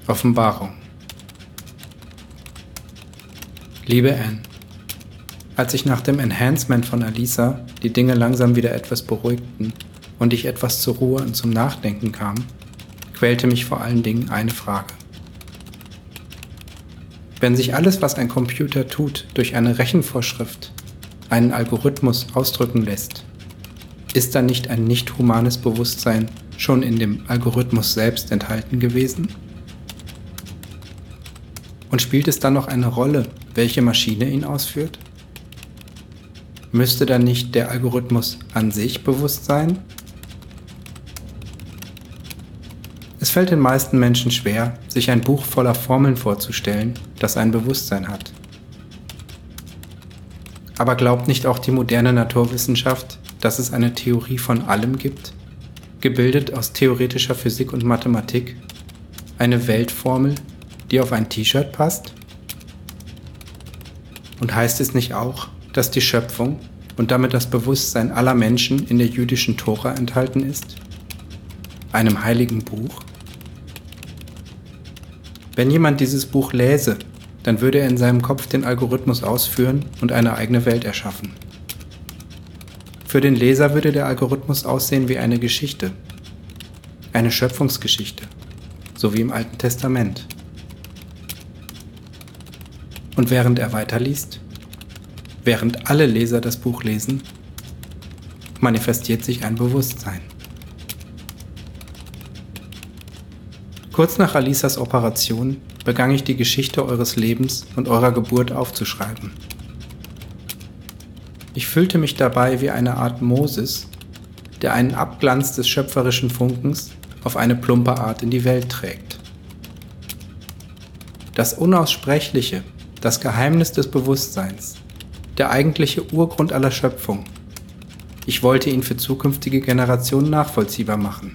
Offenbarung. Liebe Anne, als sich nach dem Enhancement von Alisa die Dinge langsam wieder etwas beruhigten und ich etwas zur Ruhe und zum Nachdenken kam, quälte mich vor allen Dingen eine Frage. Wenn sich alles, was ein Computer tut, durch eine Rechenvorschrift, einen Algorithmus ausdrücken lässt, ist dann nicht ein nicht humanes Bewusstsein schon in dem Algorithmus selbst enthalten gewesen? Und spielt es dann noch eine Rolle, welche Maschine ihn ausführt? Müsste dann nicht der Algorithmus an sich bewusst sein? Es fällt den meisten Menschen schwer, sich ein Buch voller Formeln vorzustellen, das ein Bewusstsein hat. Aber glaubt nicht auch die moderne Naturwissenschaft, dass es eine Theorie von allem gibt, gebildet aus theoretischer Physik und Mathematik, eine Weltformel, die auf ein T-Shirt passt? Und heißt es nicht auch, dass die Schöpfung und damit das Bewusstsein aller Menschen in der jüdischen Tora enthalten ist? Einem heiligen Buch? Wenn jemand dieses Buch läse, dann würde er in seinem Kopf den Algorithmus ausführen und eine eigene Welt erschaffen. Für den Leser würde der Algorithmus aussehen wie eine Geschichte, eine Schöpfungsgeschichte, so wie im Alten Testament. Und während er weiterliest, während alle Leser das Buch lesen, manifestiert sich ein Bewusstsein. Kurz nach Alisas Operation begann ich die Geschichte eures Lebens und eurer Geburt aufzuschreiben. Ich fühlte mich dabei wie eine Art Moses, der einen Abglanz des schöpferischen Funkens auf eine plumpe Art in die Welt trägt. Das Unaussprechliche, das Geheimnis des Bewusstseins, der eigentliche Urgrund aller Schöpfung. Ich wollte ihn für zukünftige Generationen nachvollziehbar machen.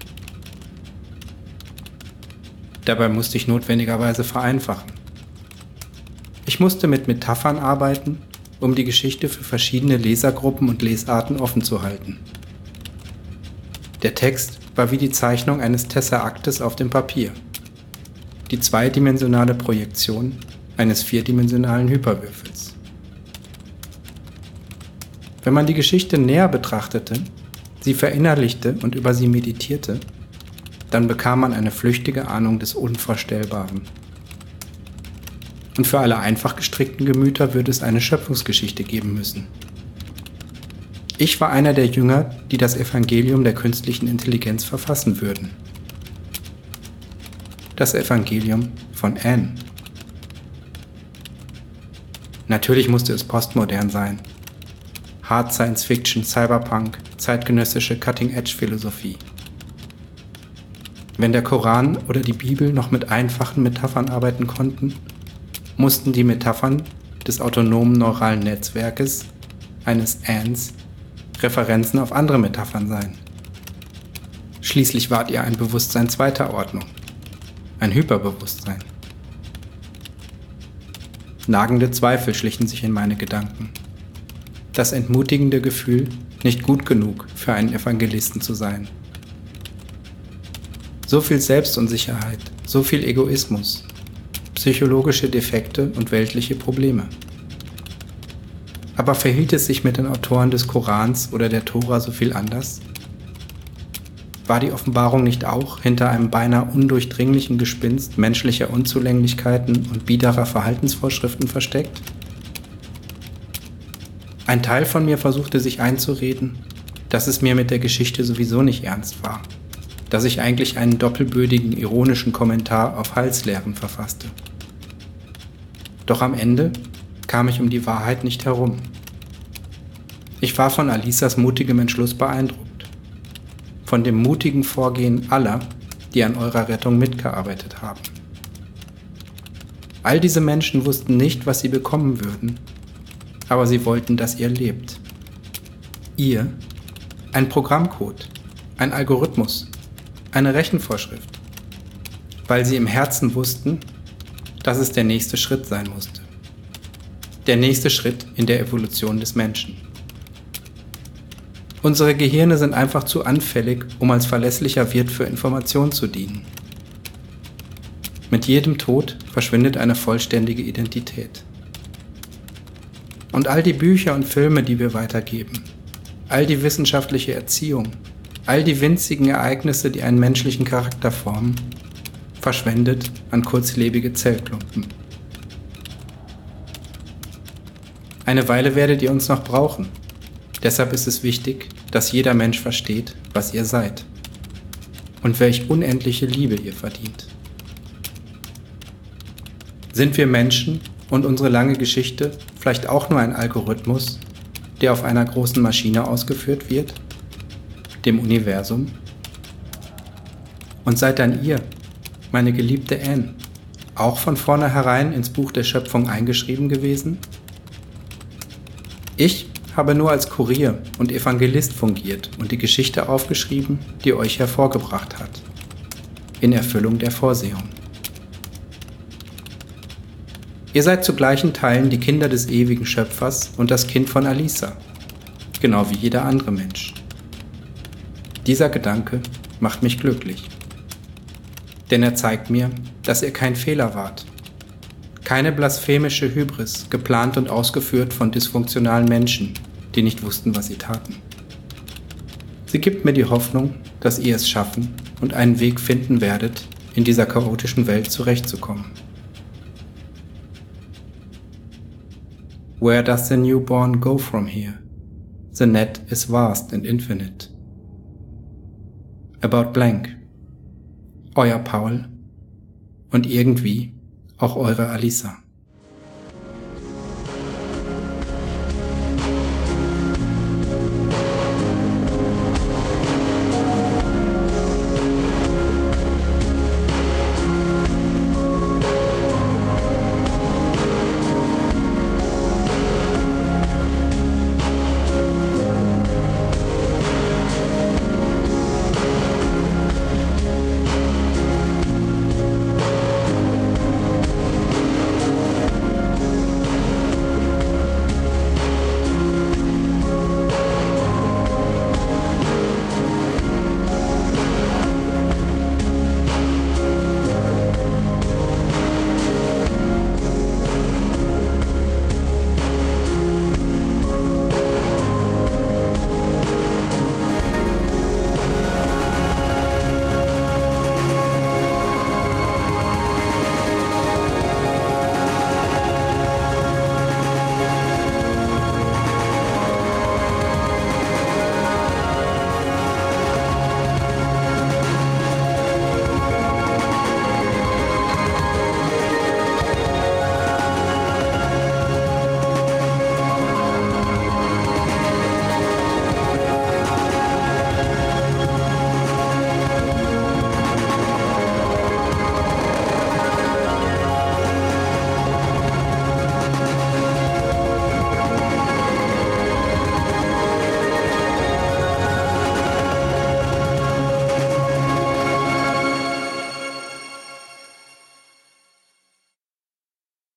Dabei musste ich notwendigerweise vereinfachen. Ich musste mit Metaphern arbeiten, um die Geschichte für verschiedene Lesergruppen und Lesarten offen zu halten. Der Text war wie die Zeichnung eines Tesseraktes auf dem Papier, die zweidimensionale Projektion eines vierdimensionalen Hyperwürfels. Wenn man die Geschichte näher betrachtete, sie verinnerlichte und über sie meditierte, dann bekam man eine flüchtige Ahnung des Unvorstellbaren. Und für alle einfach gestrickten Gemüter würde es eine Schöpfungsgeschichte geben müssen. Ich war einer der Jünger, die das Evangelium der künstlichen Intelligenz verfassen würden. Das Evangelium von Anne. Natürlich musste es postmodern sein. Hard Science Fiction, Cyberpunk, zeitgenössische Cutting-Edge-Philosophie. Wenn der Koran oder die Bibel noch mit einfachen Metaphern arbeiten konnten, mussten die Metaphern des autonomen neuralen Netzwerkes, eines Annes, Referenzen auf andere Metaphern sein. Schließlich wart ihr ein Bewusstsein zweiter Ordnung, ein Hyperbewusstsein. Nagende Zweifel schlichen sich in meine Gedanken. Das entmutigende Gefühl, nicht gut genug für einen Evangelisten zu sein. So viel Selbstunsicherheit, so viel Egoismus, psychologische Defekte und weltliche Probleme. Aber verhielt es sich mit den Autoren des Korans oder der Tora so viel anders? War die Offenbarung nicht auch hinter einem beinahe undurchdringlichen Gespinst menschlicher Unzulänglichkeiten und biederer Verhaltensvorschriften versteckt? Ein Teil von mir versuchte sich einzureden, dass es mir mit der Geschichte sowieso nicht ernst war, dass ich eigentlich einen doppelbödigen, ironischen Kommentar auf Heilslehren verfasste. Doch am Ende kam ich um die Wahrheit nicht herum. Ich war von Alisas mutigem Entschluss beeindruckt, von dem mutigen Vorgehen aller, die an eurer Rettung mitgearbeitet haben. All diese Menschen wussten nicht, was sie bekommen würden, aber sie wollten, dass ihr lebt. Ihr, ein Programmcode, ein Algorithmus, eine Rechenvorschrift, weil sie im Herzen wussten, dass es der nächste Schritt sein musste. Der nächste Schritt in der Evolution des Menschen. Unsere Gehirne sind einfach zu anfällig, um als verlässlicher Wirt für Information zu dienen. Mit jedem Tod verschwindet eine vollständige Identität. Und all die Bücher und Filme, die wir weitergeben, all die wissenschaftliche Erziehung, all die winzigen Ereignisse, die einen menschlichen Charakter formen, verschwendet an kurzlebige Zellklumpen. Eine Weile werdet ihr uns noch brauchen. Deshalb ist es wichtig, dass jeder Mensch versteht, was ihr seid und welch unendliche Liebe ihr verdient. Sind wir Menschen und unsere lange Geschichte vielleicht auch nur ein Algorithmus, der auf einer großen Maschine ausgeführt wird, dem Universum? Und seid dann ihr, meine geliebte Anne, auch von vornherein ins Buch der Schöpfung eingeschrieben gewesen? Ich habe nur als Kurier und Evangelist fungiert und die Geschichte aufgeschrieben, die euch hervorgebracht hat, in Erfüllung der Vorsehung. Ihr seid zu gleichen Teilen die Kinder des ewigen Schöpfers und das Kind von Alisa, genau wie jeder andere Mensch. Dieser Gedanke macht mich glücklich, denn er zeigt mir, dass ihr kein Fehler wart. Keine blasphemische Hybris, geplant und ausgeführt von dysfunktionalen Menschen, die nicht wussten, was sie taten. Sie gibt mir die Hoffnung, dass ihr es schaffen und einen Weg finden werdet, in dieser chaotischen Welt zurechtzukommen. Where does the newborn go from here? The net is vast and infinite. About blank. Euer Paul und irgendwie auch eure Alisa.